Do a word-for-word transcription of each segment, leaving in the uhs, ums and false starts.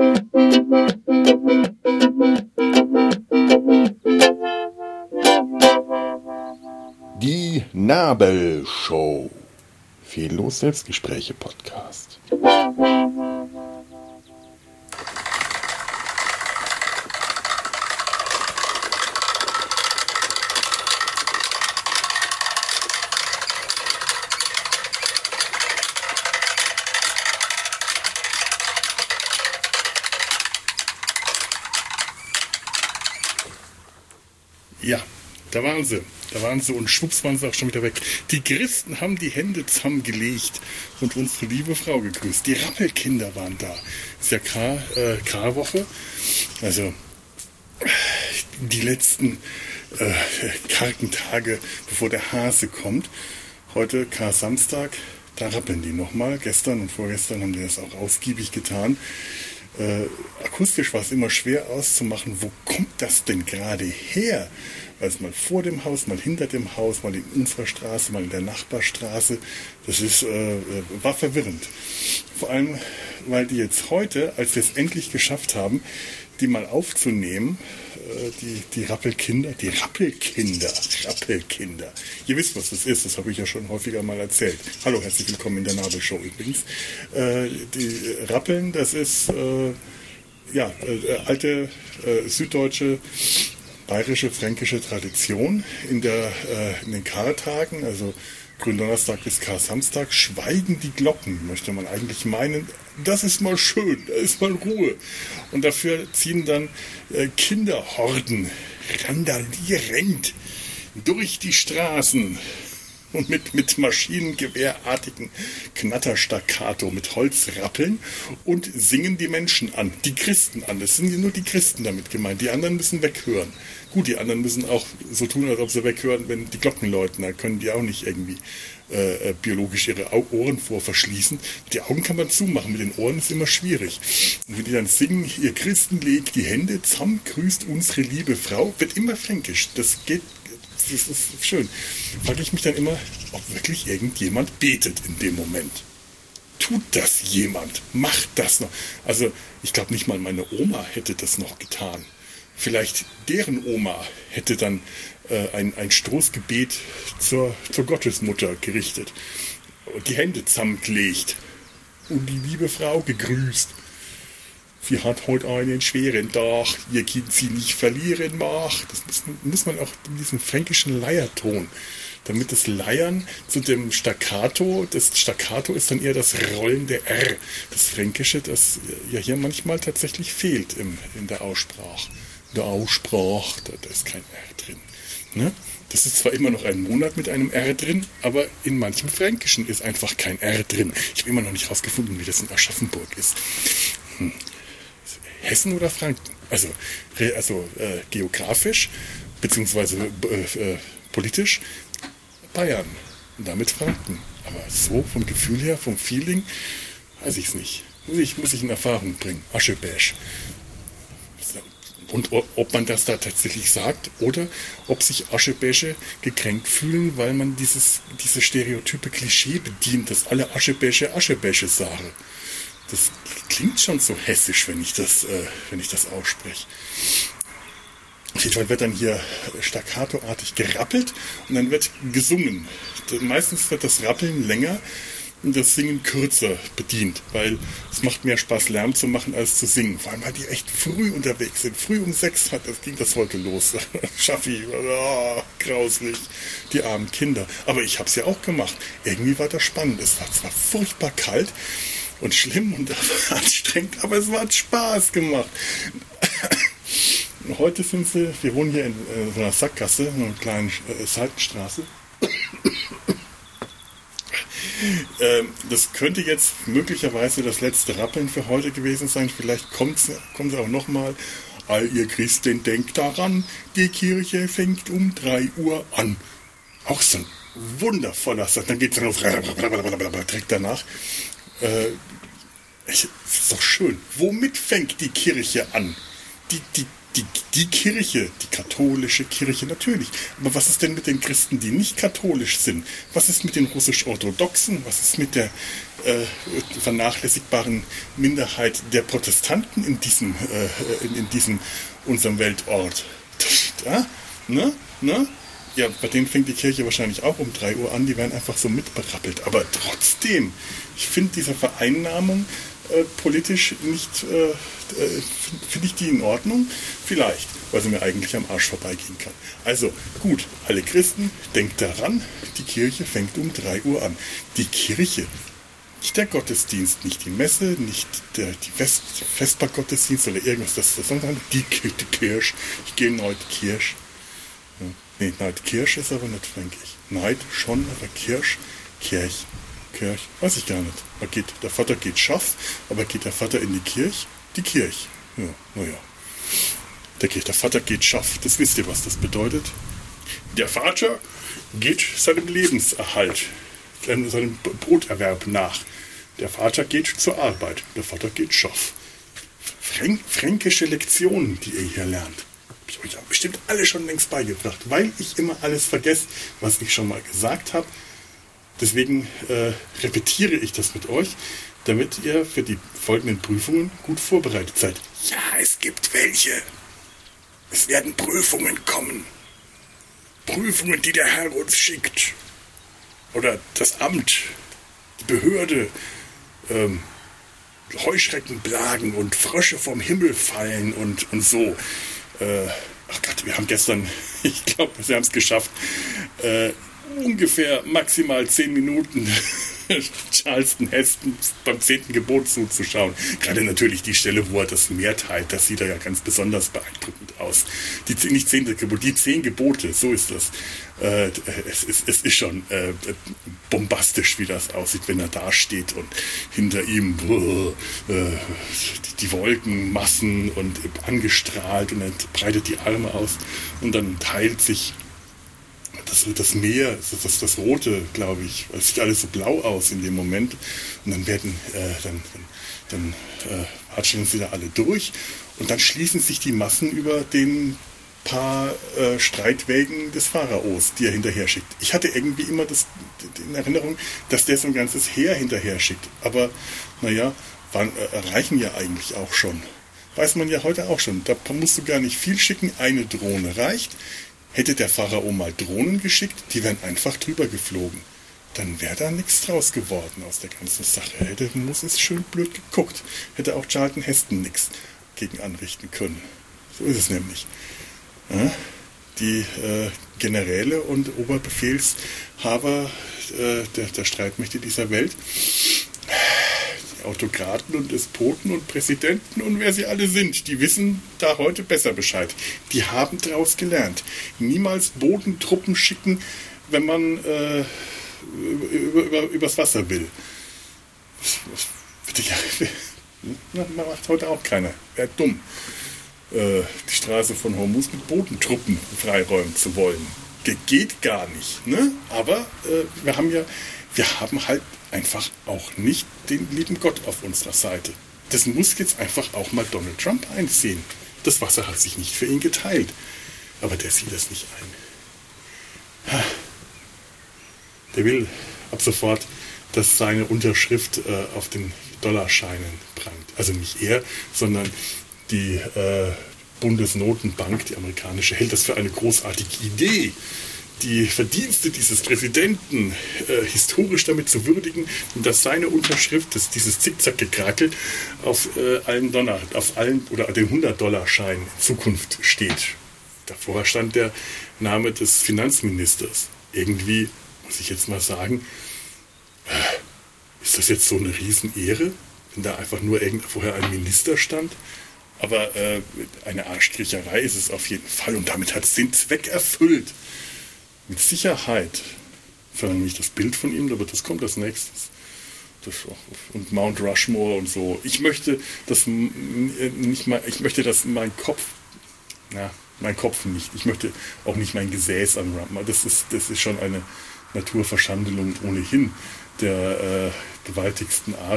Die Nabelshow. Fehllos Selbstgespräche Podcast. Ja, da waren sie. Da waren sie und schwupps waren sie auch schon wieder weg. Die Christen haben die Hände zusammengelegt und unsere liebe Frau gegrüßt. Die Rappelkinder waren da. Ist ja Kar, äh, Karwoche. Also die letzten äh, kargen Tage, bevor der Hase kommt. Heute Kar-Samstag, da rappeln die nochmal. Gestern und vorgestern haben die das auch ausgiebig getan. Äh, akustisch war es immer schwer auszumachen, wo kommt das denn gerade her? Weil es mal vor dem Haus, mal hinter dem Haus, mal in unserer Straße, mal in der Nachbarstraße, das ist, äh, war verwirrend. Vor allem, weil die jetzt heute, als wir es endlich geschafft haben, die mal aufzunehmen, äh, die, die Rappelkinder, die Rappelkinder, Rappelkinder. Ihr wisst, was das ist, das habe ich ja schon häufiger mal erzählt. Hallo, herzlich willkommen in der Nabelshow übrigens. Äh, die Rappeln, das ist äh, ja äh, alte äh, süddeutsche, bayerische, fränkische Tradition. In, der, äh, in den Kartagen, also Gründonnerstag bis Kar-Samstag, schweigen die Glocken, möchte man eigentlich meinen. Das ist mal schön, da ist mal Ruhe. Und dafür ziehen dann äh, Kinderhorden randalierend durch die Straßen und mit, mit maschinengewehrartigen Knatterstaccato, mit Holzrappeln und singen die Menschen an, die Christen an. Das sind ja nur die Christen damit gemeint, die anderen müssen weghören. Gut, die anderen müssen auch so tun, als ob sie weghören, wenn die Glocken läuten. Da können die auch nicht irgendwie äh, biologisch ihre Ohren vor verschließen. Die Augen kann man zumachen, mit den Ohren ist immer schwierig. Und wenn die dann singen, ihr Christen legt die Hände zusammen, grüßt unsere liebe Frau, wird immer fränkisch. Das geht, das ist schön. Frage ich mich dann immer, ob wirklich irgendjemand betet in dem Moment. Tut das jemand? Macht das noch? Also ich glaube nicht mal meine Oma hätte das noch getan. Vielleicht deren Oma hätte dann äh, ein, ein Stoßgebet zur, zur Gottesmutter gerichtet und die Hände zusammengelegt und die liebe Frau gegrüßt. Sie hat heute einen schweren Tag, ihr Kind sie nicht verlieren mag. Das muss, muss man auch in diesem fränkischen Leierton, damit das Leiern zu dem Staccato, das Staccato ist dann eher das Rollen der R, das Fränkische, das ja hier manchmal tatsächlich fehlt im, in der Aussprache. Der Aussprache, da, da ist kein R drin. Ne? Das ist zwar immer noch ein Monat mit einem R drin, aber in manchem Fränkischen ist einfach kein R drin. Ich habe immer noch nicht rausgefunden, wie das in Aschaffenburg ist. Hm. Hessen oder Franken? Also, also äh, geografisch, beziehungsweise äh, politisch, Bayern. Und damit Franken. Aber so vom Gefühl her, vom Feeling, weiß ich es nicht. Muss ich, muss ich in Erfahrung bringen. Aschebäsch. Und ob man das da tatsächlich sagt oder ob sich Aschebäsche gekränkt fühlen, weil man dieses, dieses stereotype Klischee bedient, dass alle Aschebäsche Aschebäsche sagen. Das klingt schon so hessisch, wenn ich das, äh, wenn ich das ausspreche. Auf jeden Fall wird dann hier staccatoartig gerappelt und dann wird gesungen. Meistens wird das Rappeln länger und das Singen kürzer bedient, weil es macht mehr Spaß, Lärm zu machen, als zu singen. Vor allem, weil die echt früh unterwegs sind. Früh um sechs hat, das ging das heute los. Schaffi, oh, grauslich, die armen Kinder. Aber ich habe es ja auch gemacht. Irgendwie war das spannend. Es war zwar furchtbar kalt und schlimm und anstrengend, aber es hat Spaß gemacht. Heute sind sie, wir wohnen hier in äh, so einer Sackgasse, in einer kleinen äh, Seitenstraße. ähm, das könnte jetzt möglicherweise das letzte Rappeln für heute gewesen sein. Vielleicht kommt sie auch nochmal. All ihr Christen, denkt daran, die Kirche fängt um drei Uhr an. Auch so ein wundervoller Satz. Dann geht es rauf, direkt danach. Äh, es ist doch schön. Womit fängt die Kirche an? Die, die die, die Kirche, die katholische Kirche, natürlich. Aber was ist denn mit den Christen, die nicht katholisch sind? Was ist mit den russisch-orthodoxen? Was ist mit der äh, vernachlässigbaren Minderheit der Protestanten in diesem, äh, in, in diesem unserem Weltort? Ja, ne? Ne? Ja, bei denen fängt die Kirche wahrscheinlich auch um drei Uhr an, die werden einfach so mitberappelt. Aber trotzdem, ich finde diese Vereinnahmung äh, politisch nicht, äh, äh, finde ich die in Ordnung? Vielleicht, weil sie mir eigentlich am Arsch vorbeigehen kann. Also gut, alle Christen, denkt daran, die Kirche fängt um drei Uhr an. Die Kirche, nicht der Gottesdienst, nicht die Messe, nicht der die Fest, Vespergottesdienst oder irgendwas, das, das sondern die, die Kirche. Ich gehe in heute Kirche. Ja. Nee, Neid Kirsch ist aber nicht fränkisch. Neid schon, aber Kirsch, Kirch, Kirch, weiß ich gar nicht. Da geht, der Vater geht schaff, aber geht der Vater in die Kirche? Die Kirche. Ja, naja. Der, der Vater geht schaff, das wisst ihr, was das bedeutet? Der Vater geht seinem Lebenserhalt, seinem Broterwerb nach. Der Vater geht zur Arbeit, der Vater geht schaff. Fränk, fränkische Lektionen, die ihr hier lernt. Ich habe euch bestimmt alle schon längst beigebracht, weil ich immer alles vergesse, was ich schon mal gesagt habe. Deswegen äh, repetiere ich das mit euch, damit ihr für die folgenden Prüfungen gut vorbereitet seid. Ja, es gibt welche. Es werden Prüfungen kommen. Prüfungen, die der Herr uns schickt. Oder das Amt, die Behörde, ähm, Heuschrecken plagen und Frösche vom Himmel fallen und, und so. Äh, ach Gott, wir haben gestern, ich glaube, wir haben es geschafft, äh, ungefähr maximal zehn Minuten Charleston Heston beim zehnten Gebot zuzuschauen. Gerade natürlich die Stelle, wo er das Meer teilt, das sieht er ja ganz besonders beeindruckend aus. Die, nicht zehnte Gebot, die zehn Gebote, so ist das. Äh, es, es, es ist schon äh, bombastisch, wie das aussieht, wenn er da steht und hinter ihm äh, die, die Wolkenmassen und angestrahlt und er breitet die Arme aus und dann teilt sich Das, das Meer, das, das, das Rote, glaube ich, es sieht alles so blau aus in dem Moment. Und dann werden, äh, dann, dann, dann äh, hatschen sie da alle durch. Und dann schließen sich die Massen über den paar äh, Streitwägen des Pharaos, die er hinterher schickt. Ich hatte irgendwie immer das, in Erinnerung, dass der so ein ganzes Heer hinterher schickt. Aber, naja, waren, äh, reichen ja eigentlich auch schon. Weiß man ja heute auch schon. Da musst du gar nicht viel schicken. Eine Drohne reicht. Hätte der Pharao mal Drohnen geschickt, die wären einfach drüber geflogen. Dann wäre da nichts draus geworden aus der ganzen Sache. Hätte Moses schön blöd geguckt. Hätte auch Charlton Heston nichts gegen anrichten können. So ist es nämlich. Ja, die äh, Generäle und Oberbefehlshaber äh, der, der Streitmächte dieser Welt, die Autokraten und Despoten und Präsidenten und wer sie alle sind, die wissen da heute besser Bescheid. Die haben daraus gelernt. Niemals Bodentruppen schicken, wenn man äh, über, über, übers Wasser will. Was, was, ja, na, macht heute auch keiner. Wäre dumm, äh, die Straße von Hormuz mit Bodentruppen freiräumen zu wollen. Ge- geht gar nicht. Ne? Aber äh, wir haben ja, wir haben halt einfach auch nicht den lieben Gott auf unserer Seite. Das muss jetzt einfach auch mal Donald Trump einsehen. Das Wasser hat sich nicht für ihn geteilt. Aber der sieht das nicht ein. Der will ab sofort, dass seine Unterschrift äh, auf den Dollarscheinen prangt. Also nicht er, sondern die äh, Bundesnotenbank, die amerikanische, hält das für eine großartige Idee, die Verdienste dieses Präsidenten äh, historisch damit zu würdigen und dass seine Unterschrift, dass dieses Zickzack-Gekrakel auf äh, allen Dollar, auf allen oder den hundert-Dollar-Schein in Zukunft steht. Davor stand der Name des Finanzministers. Irgendwie, muss ich jetzt mal sagen, äh, ist das jetzt so eine Riesenehre, wenn da einfach nur irgend vorher ein Minister stand? Aber äh, eine Arschkriecherei ist es auf jeden Fall und damit hat es den Zweck erfüllt. Mit Sicherheit. Vor allem nicht das Bild von ihm, aber das kommt als nächstes. Das, und Mount Rushmore und so. Ich möchte, dass nicht mal, ich möchte, dass mein Kopf, na, mein Kopf nicht. Ich möchte auch nicht mein Gesäß anrammen. Das ist, das ist schon eine Naturverschandelung ohnehin der äh, gewaltigsten Art.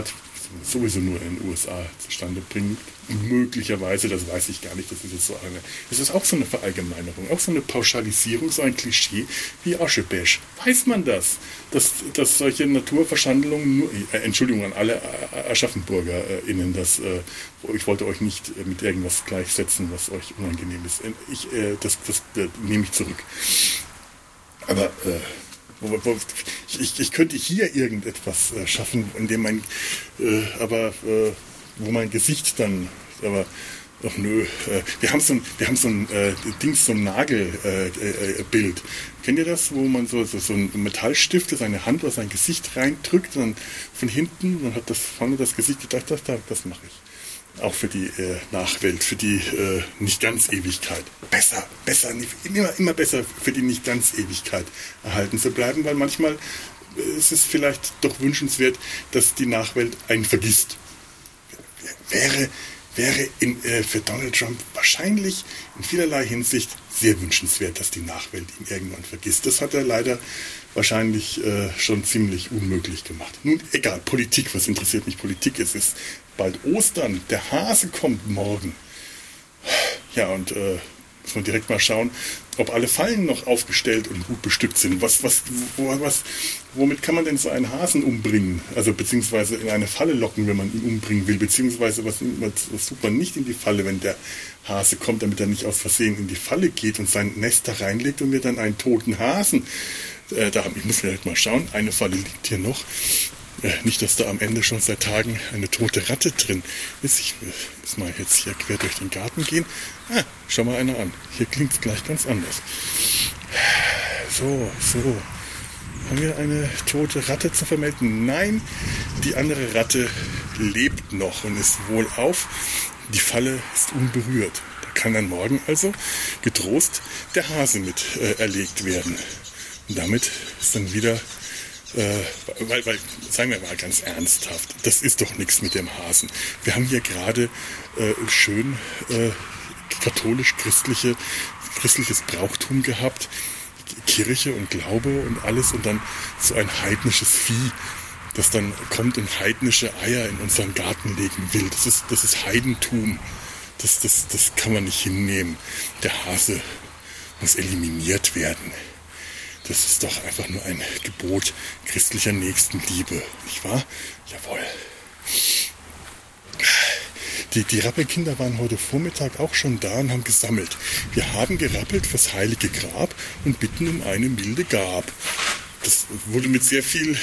sowieso nur in den U S A zustande bringen. Möglicherweise, das weiß ich gar nicht, das ist jetzt so eine, das ist auch so eine Verallgemeinerung, auch so eine Pauschalisierung, so ein Klischee wie Aschebesch. Weiß man das, dass, dass solche Naturverschandlungen, nur, äh, Entschuldigung an alle AschaffenburgerInnen, das, äh, ich wollte euch nicht äh, mit irgendwas gleichsetzen, was euch unangenehm ist. Ich, äh, das das äh, nehme ich zurück. Aber äh, wo, wo, ich, ich könnte hier irgendetwas äh, schaffen, in dem mein, äh, aber äh, wo mein Gesicht dann, aber ach nö, äh, wir haben so ein, wir haben so ein äh, Dings, so ein Nagelbild. Äh, äh, Bild. Kennt ihr das, wo man so, so, so ein Metallstift, seine Hand oder sein Gesicht reindrückt und dann von hinten, man hat das vorne das Gesicht gedacht, das, das mache ich. Auch für die äh, Nachwelt, für die äh, nicht ganz Ewigkeit. Besser, besser, immer, immer besser für die nicht ganz Ewigkeit erhalten zu bleiben, weil manchmal äh, ist es vielleicht doch wünschenswert, dass die Nachwelt einen vergisst. Wäre, wäre in, äh, für Donald Trump wahrscheinlich in vielerlei Hinsicht sehr wünschenswert, dass die Nachwelt ihn irgendwann vergisst. Das hat er leider wahrscheinlich äh, schon ziemlich unmöglich gemacht. Nun, egal, Politik, was interessiert mich Politik? Es ist bald Ostern, der Hase kommt morgen. Ja, und äh, muss man direkt mal schauen, ob alle Fallen noch aufgestellt und gut bestückt sind. Was, was, wo, was, womit kann man denn so einen Hasen umbringen? Also beziehungsweise in eine Falle locken, wenn man ihn umbringen will. Beziehungsweise was, was tut man nicht in die Falle, wenn der Hase kommt, damit er nicht aus Versehen in die Falle geht und sein Nest da reinlegt und wir dann einen toten Hasen. Äh, da, ich muss direkt mal schauen, eine Falle liegt hier noch. Äh, nicht, dass da am Ende schon seit Tagen eine tote Ratte drin ist. Ich äh, muss mal jetzt hier quer durch den Garten gehen. Ah, schau mal einer an. Hier klingt es gleich ganz anders. So, so. Haben wir eine tote Ratte zu vermelden? Nein, die andere Ratte lebt noch und ist wohlauf. Die Falle ist unberührt. Da kann dann morgen also getrost der Hase mit äh, erlegt werden. Und damit ist dann wieder... Äh, weil, weil, sagen wir mal ganz ernsthaft, das ist doch nichts mit dem Hasen. Wir haben hier gerade äh, schön äh, katholisch-christliche christliches Brauchtum gehabt, Kirche und Glaube und alles und dann so ein heidnisches Vieh, das dann kommt und heidnische Eier in unseren Garten legen will. Das ist, das ist Heidentum. Das, das, das kann man nicht hinnehmen. Der Hase muss eliminiert werden. Das ist doch einfach nur ein Gebot christlicher Nächstenliebe, nicht wahr? Jawohl. Die, die Rappelkinder waren heute Vormittag auch schon da und haben gesammelt. Wir haben gerappelt fürs heilige Grab und bitten um eine milde Gab. Das wurde mit sehr viel,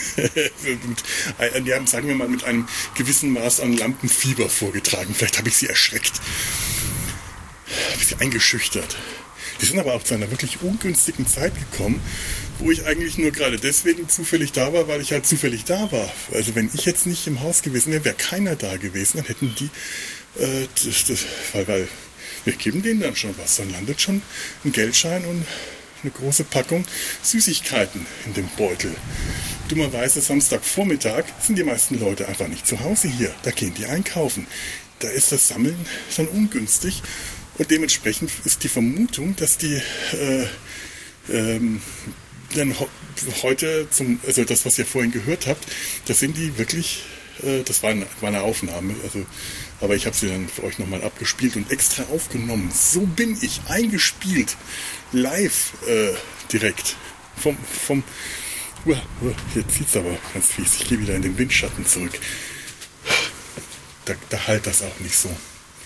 mit, ja, sagen wir mal, mit einem gewissen Maß an Lampenfieber vorgetragen. Vielleicht habe ich sie erschreckt. Habe ich sie eingeschüchtert. Die sind aber auch zu einer wirklich ungünstigen Zeit gekommen, wo ich eigentlich nur gerade deswegen zufällig da war, weil ich halt zufällig da war. Also wenn ich jetzt nicht im Haus gewesen wäre, wäre keiner da gewesen, dann hätten die, äh, das, das, weil, weil wir geben denen dann schon was. Dann landet schon ein Geldschein und eine große Packung Süßigkeiten in dem Beutel. Dummerweise Samstagvormittag sind die meisten Leute einfach nicht zu Hause hier. Da gehen die einkaufen. Da ist das Sammeln dann ungünstig. Und dementsprechend ist die Vermutung, dass die äh, ähm, dann ho- heute, zum, also das, was ihr vorhin gehört habt, das sind die wirklich, äh, das war eine, war eine Aufnahme, also, aber ich habe sie dann für euch nochmal abgespielt und extra aufgenommen. So bin ich eingespielt, live äh, direkt vom, vom uh, uh, hier zieht es aber ganz fies, ich gehe wieder in den Windschatten zurück. Da, da halt das auch nicht so.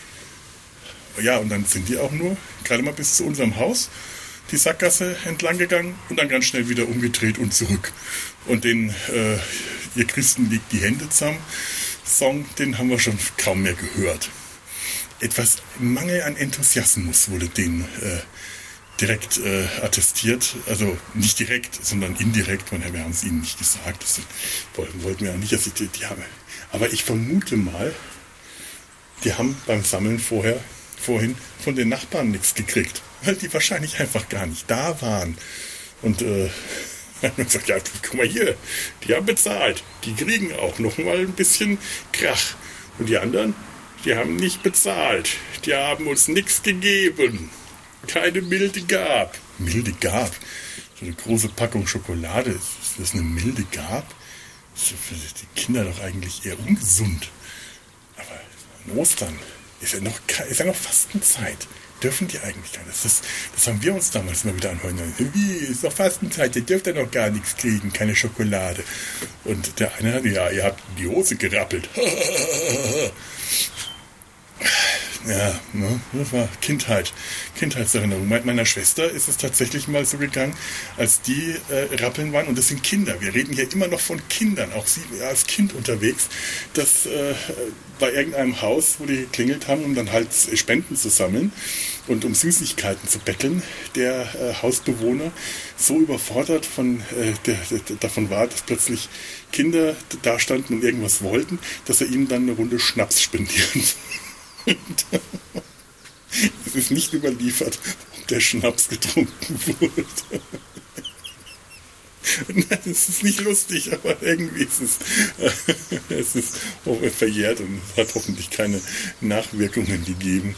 Ja, und dann sind die auch nur gerade mal bis zu unserem Haus die Sackgasse entlang gegangen und dann ganz schnell wieder umgedreht und zurück. Und den äh, Ihr Christen legt die Hände zusammen Song, den haben wir schon kaum mehr gehört. Etwas Mangel an Enthusiasmus wurde denen äh, direkt äh, attestiert. Also nicht direkt, sondern indirekt. Wir haben es ihnen nicht gesagt. Das wollten, wollten wir ja nicht, dass ich die, die habe. Aber ich vermute mal, die haben beim Sammeln vorher vorhin von den Nachbarn nichts gekriegt, weil die wahrscheinlich einfach gar nicht da waren. Und äh, dann gesagt, ja, guck mal hier, die haben bezahlt, die kriegen auch noch mal ein bisschen Krach. Und die anderen, die haben nicht bezahlt, die haben uns nichts gegeben, keine milde Gab. Milde Gab? So eine große Packung Schokolade, ist das eine milde Gab? Das ist für die Kinder doch eigentlich eher ungesund. Aber an Ostern ist ja noch, ist ja noch Fastenzeit. Dürfen die eigentlich gar nicht. Das, das haben wir uns damals mal wieder anhören. Wie, ist doch Fastenzeit, ihr dürft ja noch gar nichts kriegen, keine Schokolade. Und der eine hat, ja, ihr habt die Hose gerappelt. Ja, ne, das war Kindheit, Kindheitserinnerung. Mit meiner Schwester ist es tatsächlich mal so gegangen, als die äh, rappeln waren, und das sind Kinder. Wir reden hier immer noch von Kindern, auch sie als Kind unterwegs, dass äh, bei irgendeinem Haus, wo die geklingelt haben, um dann halt Spenden zu sammeln und um Süßigkeiten zu betteln, der äh, Hausbewohner so überfordert von, äh, der, der, davon war, dass plötzlich Kinder da standen und irgendwas wollten, dass er ihnen dann eine Runde Schnaps spendieren. Es ist nicht überliefert, ob der Schnaps getrunken wurde. Es ist nicht lustig, aber irgendwie ist es, äh, es ist verjährt und es hat hoffentlich keine Nachwirkungen gegeben.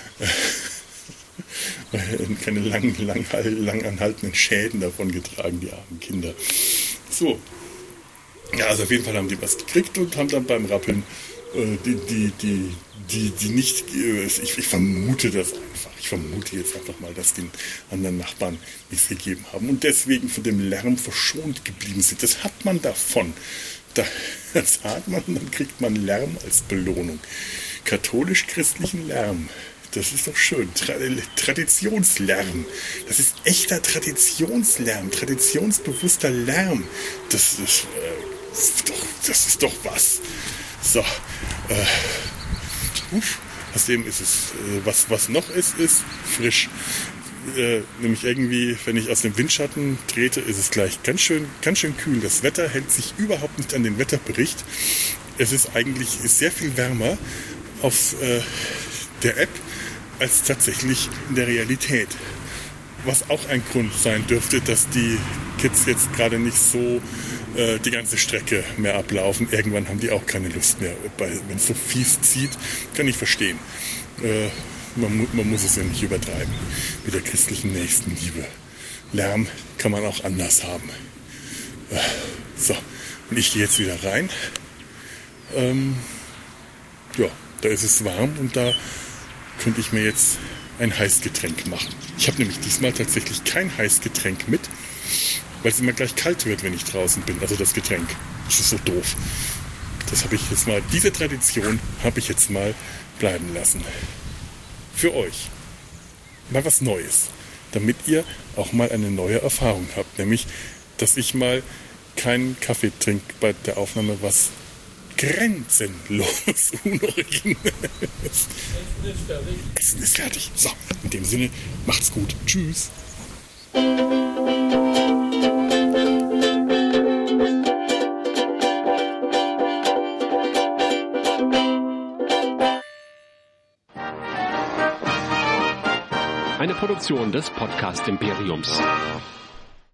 Äh, keine lang, lang, lang anhaltenden Schäden davon getragen, die armen Kinder. So. Ja, also auf jeden Fall haben die was gekriegt und haben dann beim Rappeln Die, die, die, die, die nicht, ich, ich vermute das einfach, ich vermute jetzt einfach mal, dass den anderen Nachbarn nichts gegeben haben und deswegen von dem Lärm verschont geblieben sind. Das hat man davon. Das hat man, dann kriegt man Lärm als Belohnung. Katholisch-christlichen Lärm. Das ist doch schön. Tra- Traditionslärm. Das ist echter Traditionslärm. Traditionsbewusster Lärm. Das ist, äh, doch, das ist doch was. So, äh, uff, außerdem ist es, äh, was, was noch ist, ist frisch. Äh, nämlich irgendwie, wenn ich aus dem Windschatten trete, ist es gleich ganz schön, ganz schön kühl. Das Wetter hält sich überhaupt nicht an den Wetterbericht. Es ist eigentlich ist sehr viel wärmer auf äh, der App als tatsächlich in der Realität. Was auch ein Grund sein dürfte, dass die Kids jetzt gerade nicht so äh, die ganze Strecke mehr ablaufen. Irgendwann haben die auch keine Lust mehr. Wenn es so fies zieht, kann ich verstehen. Äh, man, man muss es ja nicht übertreiben mit der christlichen Nächstenliebe. Lärm kann man auch anders haben. Äh, so, und ich gehe jetzt wieder rein. Ähm, ja, da ist es warm und da könnte ich mir jetzt ein Heißgetränk machen. Ich habe nämlich diesmal tatsächlich kein Heißgetränk mit, weil es immer gleich kalt wird, wenn ich draußen bin. Also das Getränk. Das ist so doof. Das habe ich jetzt mal, diese Tradition habe ich jetzt mal bleiben lassen. Für euch. Mal was Neues. Damit ihr auch mal eine neue Erfahrung habt. Nämlich, dass ich mal keinen Kaffee trinke bei der Aufnahme, was grenzenlos unoriginell ist. Essen ist fertig. Essen ist fertig. So, in dem Sinne, macht's gut. Tschüss. Eine Produktion des Podcast Imperiums.